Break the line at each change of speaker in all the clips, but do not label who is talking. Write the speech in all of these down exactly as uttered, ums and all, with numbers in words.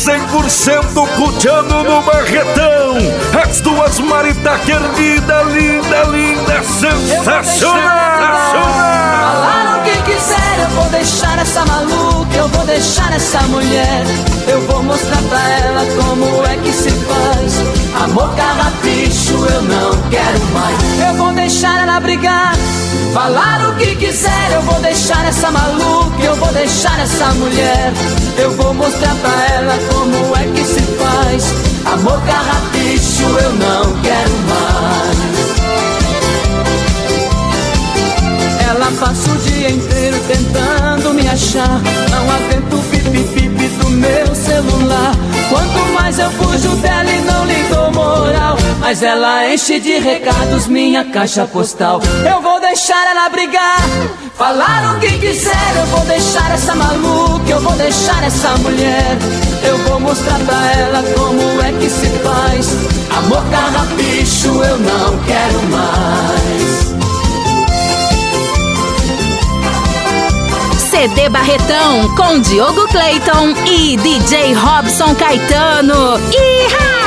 cem por cento cutiano no Barretão. As duas maritas querida, linda, linda, sensacional.
Falaram o que quiser, eu vou deixar essa maluca, eu vou deixar essa mulher. Eu vou mostrar pra ela como é que se faz. Amor carrapicho, eu não quero mais. Eu vou deixar ela brigar. Falaram o que quiser, eu vou deixar essa maluca, eu vou deixar essa mulher. Eu vou mostrar pra ela como é que se faz. Amor carrapicho, eu não quero mais. Ela passa o dia inteiro tentando me achar. Não aguento o pipi-pipi do meu celular. Quanto mais eu fujo dela e não lhe dou moral, mas ela enche de recados minha caixa postal. Eu vou deixar ela brigar. Falaram o que quiser, eu vou deixar essa maluca, eu vou deixar essa mulher. Eu vou mostrar pra ela como é que se faz. Amor carrapicho, eu não quero mais.
C D Barretão com Diogo Clayton e D J Robson Caetano. Iha!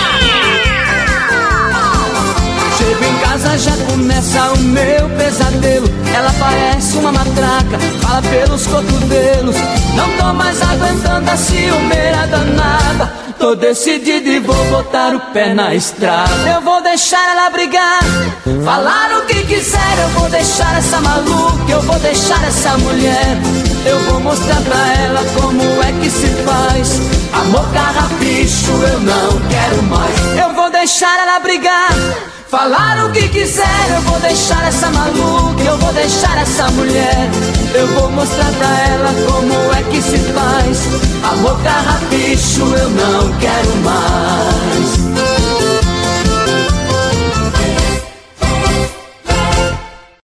Chego em casa, já começa o meu pesadelo. Ela parece uma matraca, fala pelos cotovelos. Não tô mais aguentando a ciumeira danada. Tô decidido e vou botar o pé na estrada. Eu vou deixar ela brigar. Falaram o que quiser, eu vou deixar essa maluca, eu vou deixar essa mulher. Eu vou mostrar pra ela como é que se faz. Amor carrapicho, eu não quero mais. Eu vou deixar ela brigar. Falaram o que quiser, eu vou deixar essa maluca, eu vou deixar essa mulher. Eu vou mostrar pra ela como é que se faz. Amor carrapicho, eu não quero